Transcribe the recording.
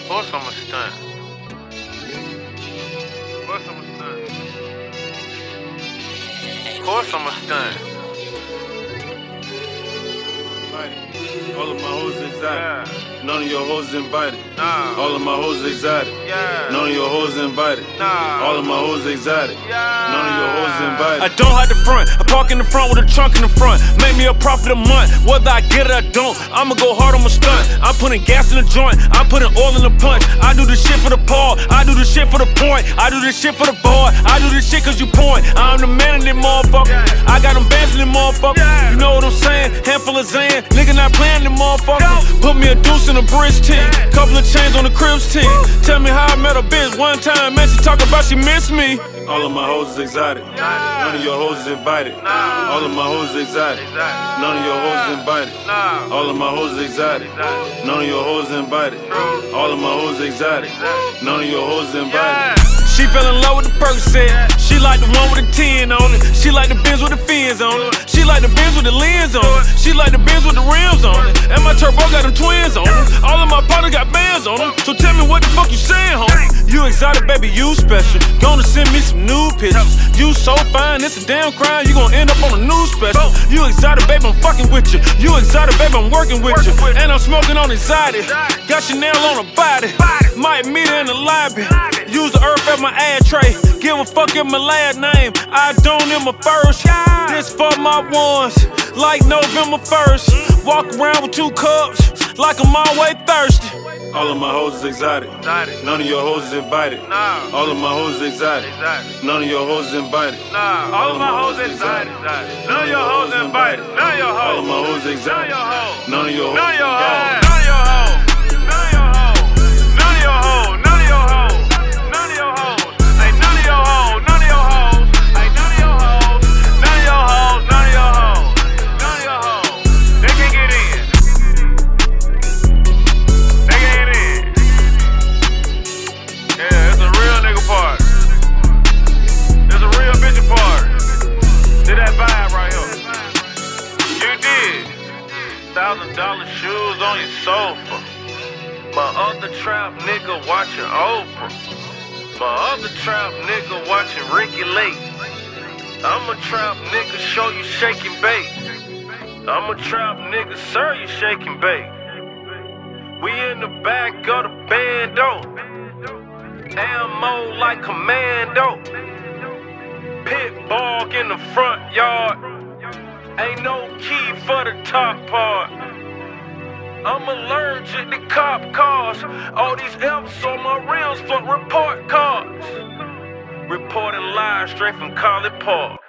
Course I'm a stunt. Course I'm a stunt. Course I'm a stunt. All of my hoes exotic. Yeah. None of your hoes invited. Nah. All of my hoes exotic. Yeah. None of your hoes invited. Nah. All of my hoes exotic. Yeah. None of your hoes invited. I don't hide the front. I park in the front with a trunk in the front. Make me a profit a month. Whether I get it or don't, I'ma go hard on my stunt. I'm putting gas in the joint. I'm putting oil in the punch. I do this shit for the paw. I do this shit for the point. I do this shit for the boy. I do this shit cause you point. I'm the man in them motherfucker. I got them bands in them motherfucker. You know what I'm saying? Handful of Zan. Nigga not playing them motherfucker. Put me a deuce in a bridge team. Couple of chains on the Cribs team. Tell me how I met a bitch one time. Man, she talk about she missed me. All of my hoes is exotic. None of your hoes is invited. All of my hoes is exotic. None of your hoes is invited. All of my hoes is exotic. None of your hoes is invited. All of my hoes is exotic. None of your hoes is invited. She fell in love with the Percocet. She like the one with the 10 on it. She like the Benz with the fins on it. She like the Benz with the lens on it. She like the Benz with the rims on it. And my turbo got them twins on it. All of my partners got bands on them. So tell me what the fuck you saying, homie? You exotic, baby, you special. Gonna send me some new pictures. You so fine, it's a damn crime. You gon' end up on a news special. You exotic, baby, I'm fucking with you. You exotic, baby, I'm working with you. And I'm smoking on exotic. Got Chanel on her body. Might meet her in the lobby. Use the earth as my ashtray. Give a fuck in my last name. I don't in my first. This for my ones. Like November 1st. Walk around with 2 cups. Like I'm always thirsty. All of my hoes is exotic. None of your hoes is invited. All of my hoes is exotic. None of your hoes is invited. All of my hoes exotic. None of your hoes invited. None of your hoes. All of my hoes exotic. None of your hoes. None of your hoes. None of your hoes. None of your hoes. None of your hoes. None of your hoes. None of your hoes. Ain't none of your hoes. None of your hoes. Ain't none of your hoes. None of your hoes. None of your hoes. None of your hoes. They can't get in. They can't get in. Yeah, it's a real nigga party. It's a real bitch party. Did that vibe right here. You did. $1,000 shoes on your sofa. My other trap nigga watching Oprah. My other trap nigga watching Ricky Lake. I'm a trap nigga, show you shake and bake. I'm a trap nigga, serve you shake and bake. We in the back of the bando. Ammo like commando. Pit bog in the front yard. Ain't no key for the top part. I'm allergic to cop cars. All these F's on my rims for report cards. Reporting live straight from College Park.